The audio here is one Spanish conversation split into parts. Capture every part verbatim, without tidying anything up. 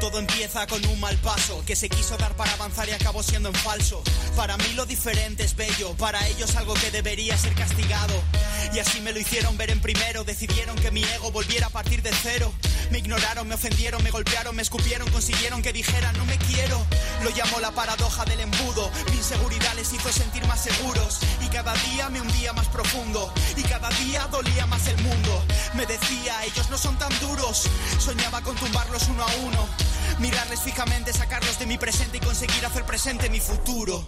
Todo empieza con un mal paso que se quiso dar para avanzar y acabó siendo en falso. Para mí lo diferente es bello, para ellos algo que debería ser castigado. Y así me lo hicieron ver en primero, decidieron que mi ego volviera a partir de cero. Me ignoraron, me ofendieron, me golpearon, me escupieron, consiguieron que dijera no me quiero. Lo llamo la paradoja del embudo, mi inseguridad les hizo sentir más seguros. Y cada día me hundía más profundo, y cada día dolía más el mundo. Me decía, ellos no son tan duros, soñaba con tumbarlos uno a uno. Mirarles fijamente, sacarlos de mi presente y conseguir hacer presente mi futuro.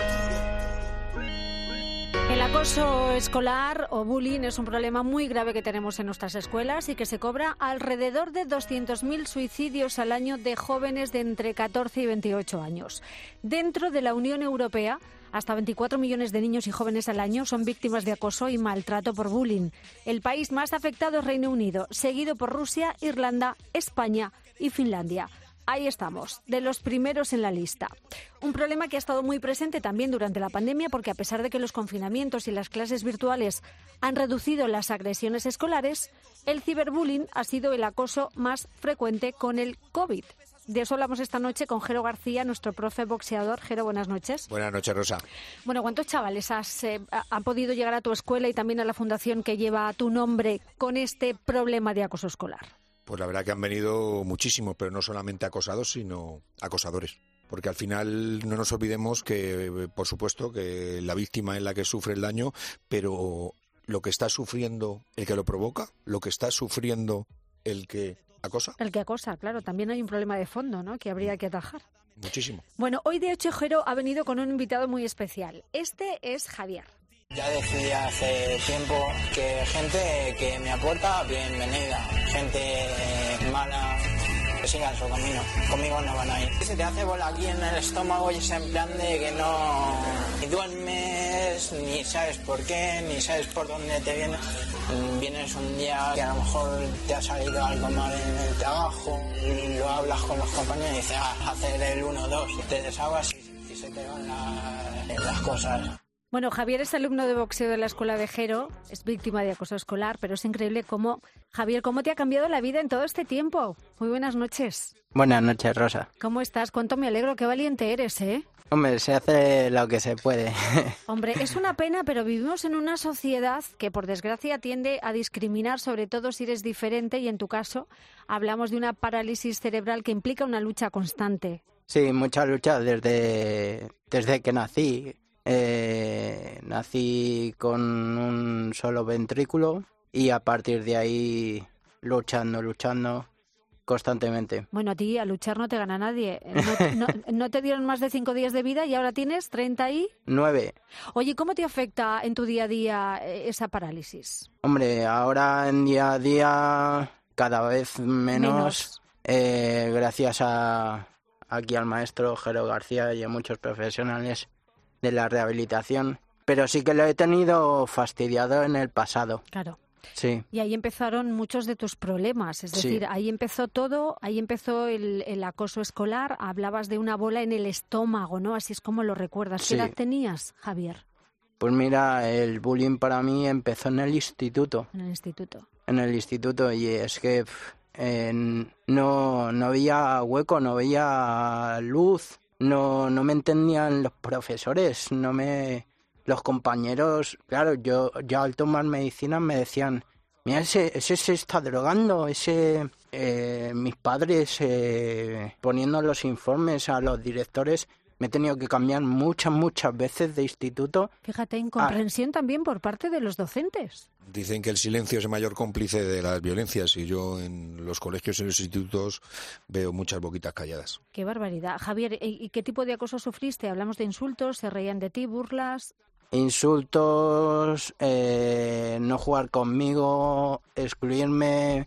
El acoso escolar o bullying es un problema muy grave que tenemos en nuestras escuelas y que se cobra alrededor de doscientos mil suicidios al año de jóvenes de entre catorce y veintiocho años. Dentro de la Unión Europea, hasta veinticuatro millones de niños y jóvenes al año son víctimas de acoso y maltrato por bullying. El país más afectado es Reino Unido, seguido por Rusia, Irlanda, España y Finlandia. Ahí estamos, de los primeros en la lista. Un problema que ha estado muy presente también durante la pandemia porque a pesar de que los confinamientos y las clases virtuales han reducido las agresiones escolares, el ciberbullying ha sido el acoso más frecuente con el COVID. De eso hablamos esta noche con Jero García, nuestro profe boxeador. Jero, buenas noches. Buenas noches, Rosa. Bueno, ¿cuántos chavales has, eh, han podido llegar a tu escuela y también a la fundación que lleva tu nombre con este problema de acoso escolar? Pues la verdad que han venido muchísimos, pero no solamente acosados, sino acosadores. Porque al final no nos olvidemos que, por supuesto, que la víctima es la que sufre el daño, pero lo que está sufriendo el que lo provoca, lo que está sufriendo el que acosa. El que acosa, claro. También hay un problema de fondo, ¿no?, que habría que atajar. Muchísimo. Bueno, hoy de hecho Jero ha venido con un invitado muy especial. Este es Javier. Ya decidí hace tiempo que gente que me aporta, bienvenida. Gente mala, que sigan su camino. Conmigo no van a ir. Se te hace bola aquí en el estómago y es en plan de que no... Ni duermes, ni sabes por qué, ni sabes por dónde te vienes. Vienes un día que a lo mejor te ha salido algo mal en el trabajo, y lo hablas con los compañeros y dices, ah, hacer el uno dos, y te desahogas y, y se te van la, las cosas. Bueno, Javier es alumno de boxeo de la escuela de Jero, es víctima de acoso escolar, pero es increíble cómo, Javier, cómo te ha cambiado la vida en todo este tiempo. Muy buenas noches. Buenas noches, Rosa. ¿Cómo estás? Cuánto me alegro, qué valiente eres, ¿eh? Hombre, se hace lo que se puede. Hombre, es una pena, pero vivimos en una sociedad que, por desgracia, tiende a discriminar, sobre todo si eres diferente, y en tu caso hablamos de una parálisis cerebral que implica una lucha constante. Sí, mucha lucha desde, desde que nací. Eh, nací con un solo ventrículo y a partir de ahí luchando, luchando constantemente. Bueno, a ti a luchar no te gana nadie. No, no, no te dieron más de cinco días de vida y ahora tienes treinta y... Nueve. Oye, ¿cómo te afecta en tu día a día esa parálisis? Hombre, ahora en día a día cada vez menos, menos. Eh, gracias a aquí al maestro Jero García y a muchos profesionales de la rehabilitación, pero sí que lo he tenido fastidiado en el pasado. Claro. Sí. Y ahí empezaron muchos de tus problemas, es decir, sí. ahí empezó todo, ahí empezó el, el acoso escolar, hablabas de una bola en el estómago, ¿no? Así es como lo recuerdas. ¿Qué sí. edad tenías, Javier? Pues mira, el bullying para mí empezó en el instituto. En el instituto. En el instituto, y es que eh, no, no veía hueco, no veía luz. No, no me entendían los profesores, no me, los compañeros, claro, yo, yo al tomar medicina me decían, mira, ese, ese se está drogando, ese, eh, mis padres eh, poniendo los informes a los directores, me he tenido que cambiar muchas, muchas veces de instituto. Fíjate, incomprensión ah. también por parte de los docentes. Dicen que el silencio es el mayor cómplice de las violencias y yo en los colegios y los institutos veo muchas boquitas calladas. Qué barbaridad. Javier, ¿y qué tipo de acoso sufriste? Hablamos de insultos, se reían de ti, burlas... Insultos, eh, no jugar conmigo, excluirme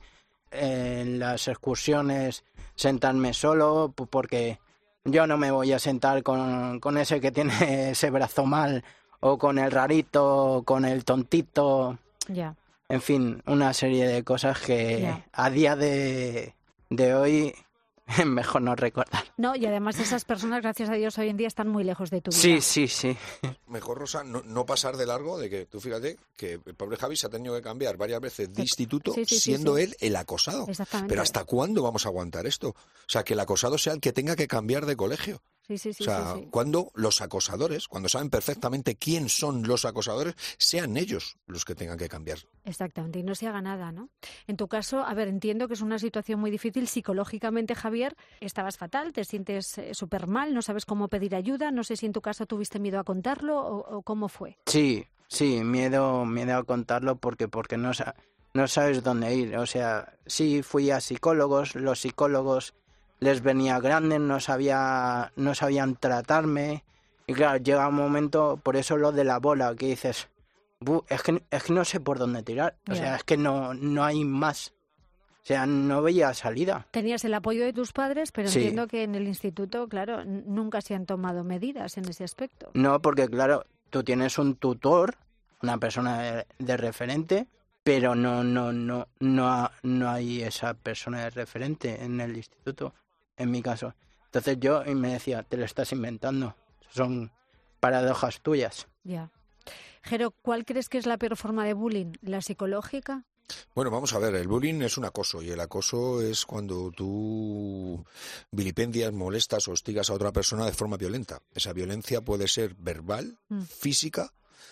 en las excursiones, sentarme solo, porque yo no me voy a sentar con, con ese que tiene ese brazo mal, o con el rarito, o con el tontito. Ya. En fin, una serie de cosas que ya. a día de, de hoy mejor no recordar. No, y además esas personas, gracias a Dios, hoy en día están muy lejos de tu vida. Sí, sí, sí. Mejor, Rosa, no, no pasar de largo de que, tú fíjate, que el pobre Javi se ha tenido que cambiar varias veces de instituto sí, sí, siendo sí, sí. él el acosado. Exactamente. Pero ¿hasta cuándo vamos a aguantar esto? O sea, que el acosado sea el que tenga que cambiar de colegio. Sí, sí, sí, o sea, sí, sí. cuando los acosadores, cuando saben perfectamente quién son los acosadores, sean ellos los que tengan que cambiar. Exactamente, y no se haga nada, ¿no? En tu caso, a ver, entiendo que es una situación muy difícil psicológicamente, Javier. Estabas fatal, te sientes eh, súper mal, no sabes cómo pedir ayuda. No sé si en tu caso tuviste miedo a contarlo o, o cómo fue. Sí, sí, miedo, miedo a contarlo porque, porque no, no sabes dónde ir. O sea, sí fui a psicólogos, los psicólogos les venía grande, no sabía, no sabían tratarme. Y claro, llega un momento, por eso lo de la bola, que dices, es que, es que no sé por dónde tirar. O Yeah. sea, es que no, no hay más. O sea, no veía salida. Tenías el apoyo de tus padres, pero Sí. entiendo que en el instituto, claro, n- nunca se han tomado medidas en ese aspecto. No, porque claro, tú tienes un tutor, una persona de, de referente, pero no, no, no, no, ha- no hay esa persona de referente en el instituto, en mi caso. Entonces yo y me decía, te lo estás inventando, son paradojas tuyas. Ya. Jero, ¿cuál crees que es la peor forma de bullying? ¿La psicológica? Bueno, vamos a ver, el bullying es un acoso y el acoso es cuando tú vilipendias, molestas o hostigas a otra persona de forma violenta. Esa violencia puede ser verbal, Mm. física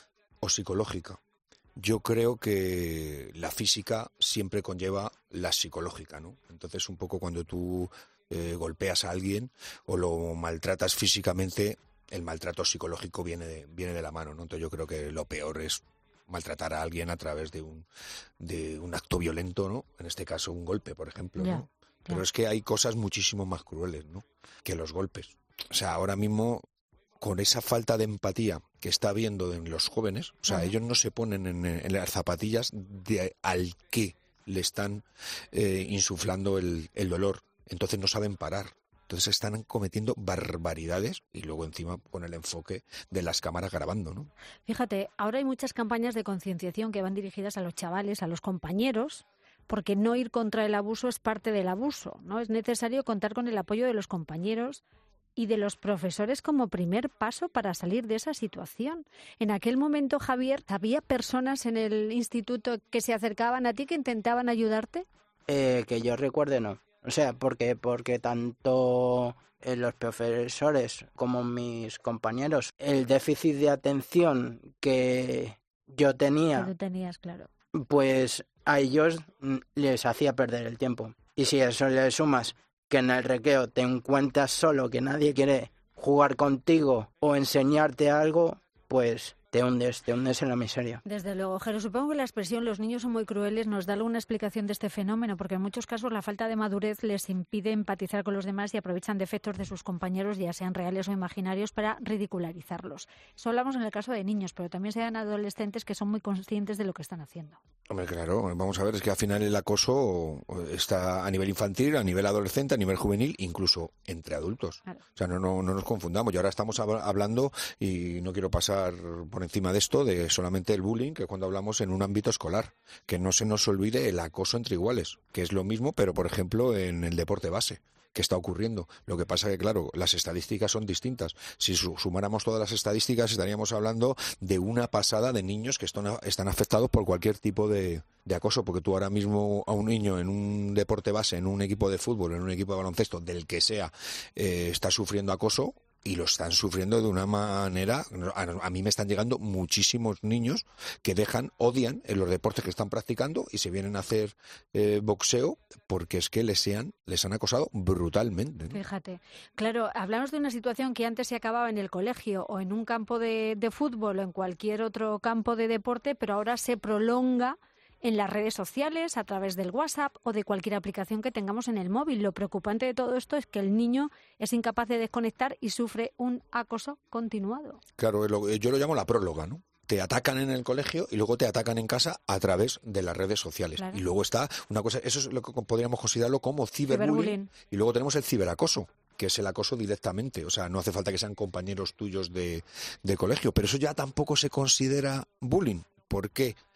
o psicológica. Yo creo que la física siempre conlleva la psicológica, ¿no? Entonces, un poco cuando tú eh, golpeas a alguien o lo maltratas físicamente, el maltrato psicológico viene de, viene de la mano, ¿no? Entonces yo creo que lo peor es maltratar a alguien a través de un de un acto violento, ¿no? En este caso un golpe, por ejemplo, Ya, ¿no? Pero ya. es que hay cosas muchísimo más crueles, ¿no? Que los golpes. O sea, ahora mismo con esa falta de empatía que está habiendo en los jóvenes, o sea, Ajá. ellos no se ponen en, en las zapatillas de al que le están eh, insuflando el, el dolor, entonces no saben parar. Entonces están cometiendo barbaridades y luego encima con el enfoque de las cámaras grabando, ¿no? Fíjate, ahora hay muchas campañas de concienciación que van dirigidas a los chavales, a los compañeros, porque no ir contra el abuso es parte del abuso, ¿no? Es necesario contar con el apoyo de los compañeros y de los profesores como primer paso para salir de esa situación. En aquel momento, Javier, ¿había personas en el instituto que se acercaban a ti, que intentaban ayudarte? Eh, que yo recuerde, no. O sea, porque, porque tanto eh, los profesores como mis compañeros, el déficit de atención que yo Que tenía, tú tenías, claro. pues a ellos mm, les hacía perder el tiempo. Y si a eso le sumas que en el recreo te encuentras solo, que nadie quiere jugar contigo o enseñarte algo, pues te hundes, te hundes en la miseria. Desde luego, Jero, supongo que la expresión "los niños son muy crueles" nos da alguna explicación de este fenómeno, porque en muchos casos la falta de madurez les impide empatizar con los demás y aprovechan defectos de sus compañeros, ya sean reales o imaginarios, para ridicularizarlos. Eso hablamos en el caso de niños, pero también se dan adolescentes que son muy conscientes de lo que están haciendo. Hombre, claro, vamos a ver, es que al final el acoso está a nivel infantil, a nivel adolescente, a nivel juvenil, incluso entre adultos. Claro. O sea, no, no, no nos confundamos. Y ahora estamos hab- hablando, y no quiero pasar por encima de esto, de solamente el bullying, que cuando hablamos en un ámbito escolar, que no se nos olvide el acoso entre iguales, que es lo mismo, pero por ejemplo en el deporte base, que está ocurriendo. Lo que pasa que, claro, las estadísticas son distintas. Si su- sumáramos todas las estadísticas, estaríamos hablando de una pasada de niños que están, están afectados por cualquier tipo de, de acoso, porque tú ahora mismo a un niño en un deporte base, en un equipo de fútbol, en un equipo de baloncesto, del que sea, eh, está sufriendo acoso, y lo están sufriendo de una manera... A, a mí me están llegando muchísimos niños que dejan, odian en los deportes que están practicando y se vienen a hacer eh, boxeo porque es que les, sean, les han acosado brutalmente, ¿no? Fíjate. Claro, hablamos de una situación que antes se acababa en el colegio o en un campo de, de fútbol o en cualquier otro campo de deporte, pero ahora se prolonga en las redes sociales, a través del WhatsApp o de cualquier aplicación que tengamos en el móvil. Lo preocupante de todo esto es que el niño es incapaz de desconectar y sufre un acoso continuado. Claro, lo- yo lo llamo la próloga, ¿no? Te atacan en el colegio y luego te atacan en casa a través de las redes sociales. Claro. Y luego está una cosa, eso es lo que podríamos considerarlo como ciberbullying. Ciberbullying. Y luego tenemos el ciberacoso, que es el acoso directamente. O sea, no hace falta que sean compañeros tuyos de, de colegio. Pero eso ya tampoco se considera bullying. ¿Por qué?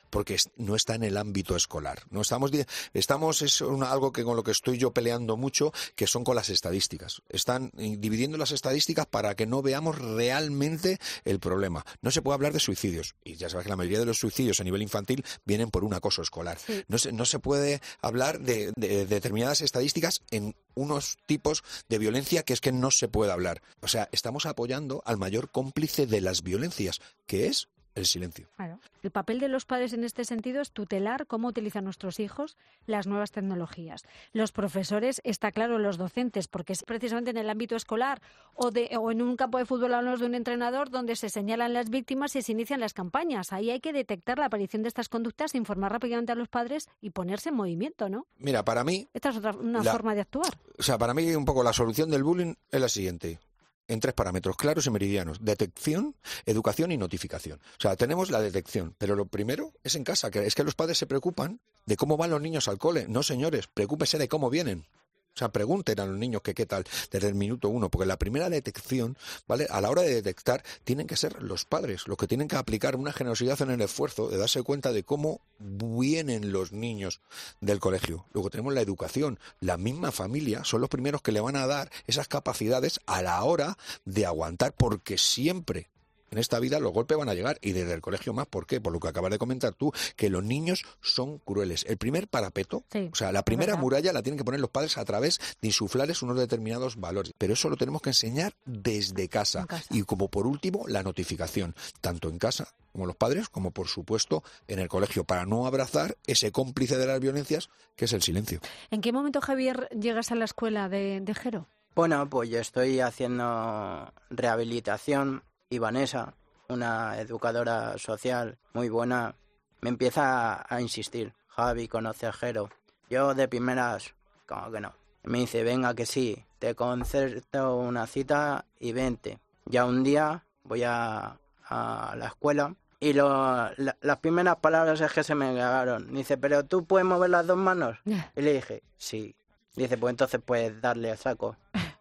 porque no está en el ámbito escolar. No estamos, estamos es una, algo que con lo que estoy yo peleando mucho, que son con las estadísticas. Están dividiendo las estadísticas para que no veamos realmente el problema. No se puede hablar de suicidios, y ya sabes que la mayoría de los suicidios a nivel infantil vienen por un acoso escolar. Sí. No se, no se puede hablar de, de, de determinadas estadísticas en unos tipos de violencia que es que no se puede hablar. O sea, estamos apoyando al mayor cómplice de las violencias, que es el silencio. Claro. El papel de los padres en este sentido es tutelar cómo utilizan nuestros hijos las nuevas tecnologías. Los profesores, está claro, los docentes, porque es precisamente en el ámbito escolar o, de, o en un campo de fútbol hablamos de un entrenador donde se señalan las víctimas y se inician las campañas. Ahí hay que detectar la aparición de estas conductas, informar rápidamente a los padres y ponerse en movimiento, ¿no? Mira, para mí... Esta es otra, una la, forma de actuar. O sea, para mí un poco la solución del bullying es la siguiente. En tres parámetros claros y meridianos: detección, educación y notificación. O sea, tenemos la detección, pero lo primero es en casa, que es que los padres se preocupan de cómo van los niños al cole. No, señores, preocúpese de cómo vienen. O sea, pregunten a los niños que qué tal desde el minuto uno, porque la primera detección, ¿vale? A la hora de detectar, tienen que ser los padres los que tienen que aplicar una generosidad en el esfuerzo de darse cuenta de cómo vienen los niños del colegio. Luego tenemos la educación. La misma familia son los primeros que le van a dar esas capacidades a la hora de aguantar, porque siempre en esta vida los golpes van a llegar, y desde el colegio más. ¿Por qué? Por lo que acabas de comentar tú, que los niños son crueles. El primer parapeto, sí, o sea, la primera muralla la tienen que poner los padres a través de insuflarles unos determinados valores. Pero eso lo tenemos que enseñar desde casa. casa. Y como por último, la notificación, tanto en casa como los padres, como por supuesto en el colegio, para no abrazar ese cómplice de las violencias que es el silencio. ¿En qué momento, Javier, llegas a la escuela de, de Jero? Bueno, pues yo estoy haciendo rehabilitación. Y Vanessa, una educadora social muy buena, me empieza a insistir. Javi, conoce a Jero. Yo de primeras, como que no. Me dice, venga que sí, te concerto una cita y vente. Ya un día voy a, a la escuela y lo, la, las primeras palabras es que se me quedaron. Dice, ¿pero tú puedes mover las dos manos? Yeah. Y le dije, sí. Dice, pues entonces puedes darle a saco.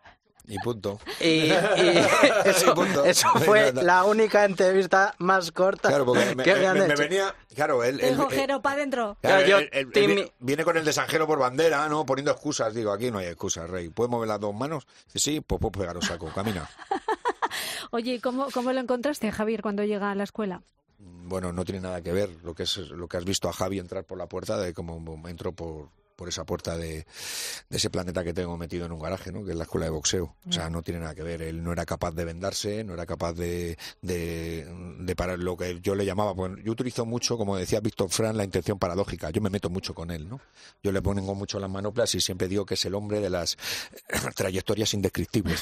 Y punto. Y, y eso, y punto. Eso fue la única entrevista más corta claro, porque me, que me, me han me, hecho. me venía, claro, él, él, él, él para adentro. Claro, yo, él, él, él viene con el de San Jero por bandera, ¿no? Poniendo excusas. Digo, aquí no hay excusas, Rey. ¿Puedes mover las dos manos? Dice, sí, pues puedo pegar un saco. Camina. Oye, ¿cómo, ¿cómo lo encontraste, Javier, cuando llega a la escuela? Bueno, no tiene nada que ver lo que es lo que has visto a Javi entrar por la puerta de cómo entró por... por esa puerta de, de ese planeta que tengo metido en un garaje, ¿no? Que es la escuela de boxeo. O sea, no tiene nada que ver. Él no era capaz de vendarse, no era capaz de, de, de parar lo que yo le llamaba. Pues yo utilizo mucho, como decía Víctor Frank, la intención paradójica. Yo me meto mucho con él, ¿no? Yo le pongo mucho las manoplas y siempre digo que es el hombre de las trayectorias indescriptibles.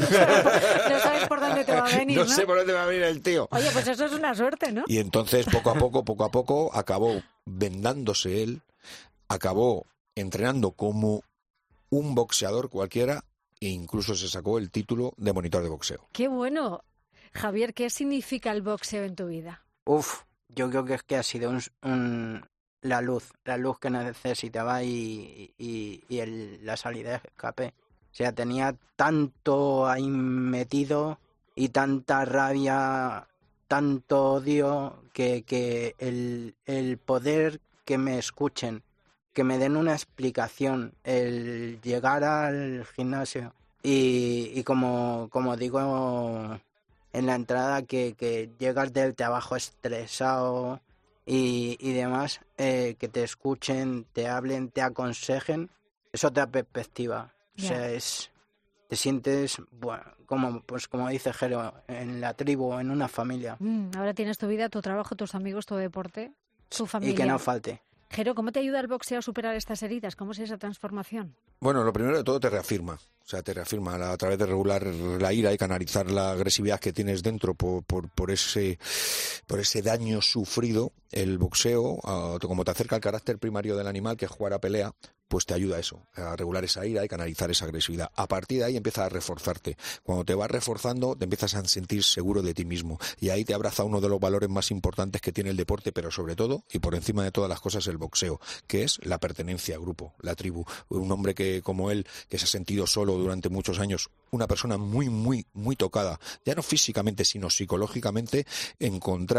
No sabes por dónde te va a venir, ¿no? No sé por dónde va a venir el tío. Oye, pues eso es una suerte, ¿no? Y entonces, poco a poco, poco a poco, acabó vendándose él, acabó entrenando como un boxeador cualquiera e incluso se sacó el título de monitor de boxeo. ¡Qué bueno! Javier, ¿qué significa el boxeo en tu vida? Uf, yo creo que es que ha sido un, un, la luz, la luz que necesitaba y, y, y el, la salida de escape. O sea, tenía tanto ahí metido y tanta rabia, tanto odio, que, que el, el poder que me escuchen, que me den una explicación, el llegar al gimnasio y, y como, como digo en la entrada, que, que llegas del trabajo estresado y, y demás, eh, que te escuchen, te hablen, te aconsejen, es otra perspectiva. Yeah. O sea, es, te sientes, bueno, como, pues como dice Jero, en la tribu, en una familia. Mm, ahora tienes tu vida, tu trabajo, tus amigos, tu deporte, tu familia. Y que no falte. Jero, ¿cómo te ayuda el boxeo a superar estas heridas? ¿Cómo es esa transformación? Bueno, lo primero de todo te reafirma. O sea, te reafirma a través de regular la ira y canalizar la agresividad que tienes dentro por, por, por, ese, por ese daño sufrido. El boxeo, uh, como te acerca al carácter primario del animal, que es jugar a pelea, pues te ayuda a eso, a regular esa ira y canalizar esa agresividad. A partir de ahí empieza a reforzarte. Cuando te vas reforzando, te empiezas a sentir seguro de ti mismo. Y ahí te abraza uno de los valores más importantes que tiene el deporte, pero sobre todo, y por encima de todas las cosas, el boxeo, que es la pertenencia al grupo, la tribu. Un hombre que, como él, que se ha sentido solo durante muchos años, una persona muy, muy, muy tocada, ya no físicamente, sino psicológicamente, encontrar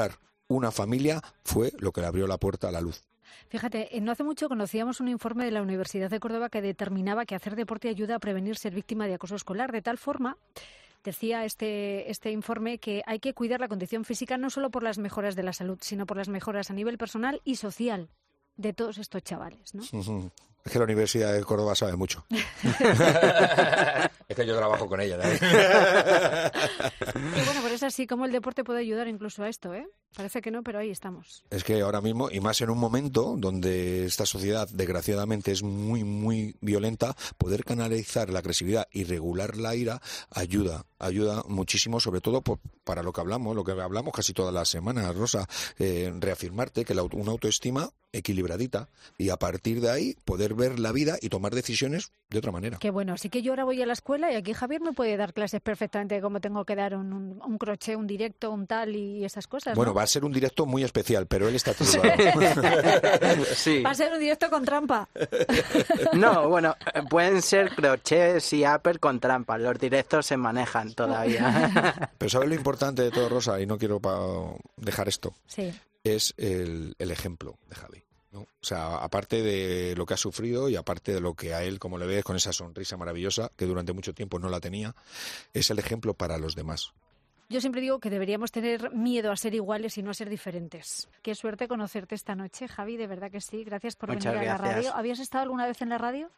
una familia fue lo que le abrió la puerta a la luz. Fíjate, no hace mucho conocíamos un informe de la Universidad de Córdoba que determinaba que hacer deporte ayuda a prevenir ser víctima de acoso escolar, de tal forma, decía este, este informe, que hay que cuidar la condición física no solo por las mejoras de la salud, sino por las mejoras a nivel personal y social de todos estos chavales, ¿no? Uh-huh. Es que la Universidad de Córdoba sabe mucho. Es que yo trabajo con ella, ¿no? Y bueno, pues es así como el deporte puede ayudar incluso a esto, ¿eh? Parece que no, pero ahí estamos. Es que ahora mismo, y más en un momento donde esta sociedad, desgraciadamente, es muy, muy violenta, poder canalizar la agresividad y regular la ira ayuda, ayuda muchísimo, sobre todo por, para lo que hablamos, lo que hablamos casi todas las semanas, Rosa, eh, reafirmarte que la, una autoestima equilibradita y a partir de ahí poder ver la vida y tomar decisiones de otra manera. Qué bueno, así que yo ahora voy a la escuela y aquí Javier me puede dar clases perfectamente de cómo tengo que dar un, un, un crochet, un directo, un tal y esas cosas, Bueno, ¿no? va a ser un directo muy especial, pero él está titulado. Sí. Va a ser un directo con trampa. No, bueno, pueden ser crochets y upper con trampa. Los directos se manejan todavía. Pero ¿sabes lo importante de todo, Rosa? Y no quiero pa- dejar esto. Sí. Es el, el ejemplo de Javi, ¿no? O sea, aparte de lo que ha sufrido y aparte de lo que a él, como le ves, con esa sonrisa maravillosa, que durante mucho tiempo no la tenía, es el ejemplo para los demás. Yo siempre digo que deberíamos tener miedo a ser iguales y no a ser diferentes. Qué suerte conocerte esta noche, Javi, de verdad que sí. Gracias por Muchas venir a la gracias. radio. ¿Habías estado alguna vez en la radio?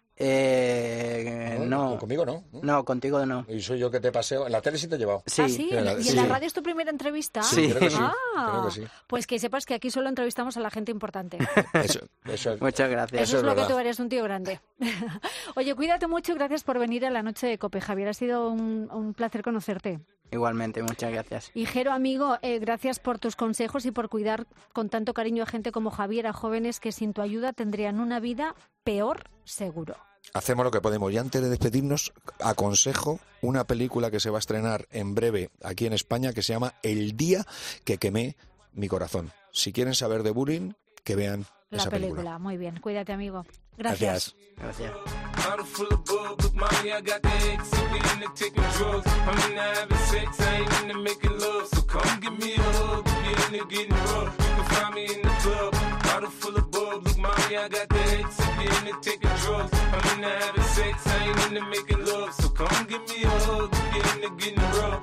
Eh, no. Conmigo no. No, contigo no. Y soy yo que te paseo. En la tele sí te he llevado. Sí. ¿Ah, sí? Sí, en la- ¿Y en sí. la radio es tu primera entrevista? Sí. Creo que sí. Ah, Creo que sí. pues que sepas que aquí solo entrevistamos a la gente importante. Eso, eso es. Muchas gracias. Eso, Eso es es lo que verdad. tú eres, un tío grande. Oye, cuídate mucho y gracias por venir a la noche de COPE, Javier. Ha sido un, un placer conocerte. Igualmente, muchas gracias. Y Jero, amigo, eh, gracias por tus consejos y por cuidar con tanto cariño a gente como Javier, a jóvenes que sin tu ayuda tendrían una vida peor, seguro. Hacemos lo que podemos. Y antes de despedirnos, aconsejo una película que se va a estrenar en breve aquí en España que se llama El día que quemé mi corazón. Si quieren saber de bullying, que vean La esa película. película. Muy bien, cuídate, amigo. Gracias. Gracias. Bottle full of bug, look, mommy, I got the ex, sipping in the taking drugs. I'm in the having sex, I ain't into making love. So come give me a hug, if you're into getting rough. You can find me in the club. Bottle full of bug, look, mommy, I got the ex, sipping in the taking drugs. I'm in the having sex, I ain't into making love. So come give me a hug, if you're into getting rough.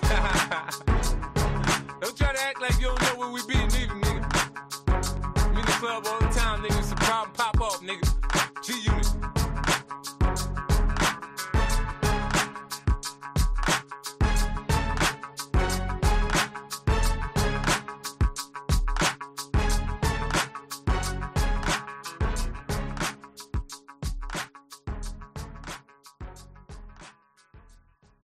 Don't try to act like you don't know where we be, nigga, nigga. I'm in the club all the time, nigga. It's a problem, pop off, nigga. G-Unit.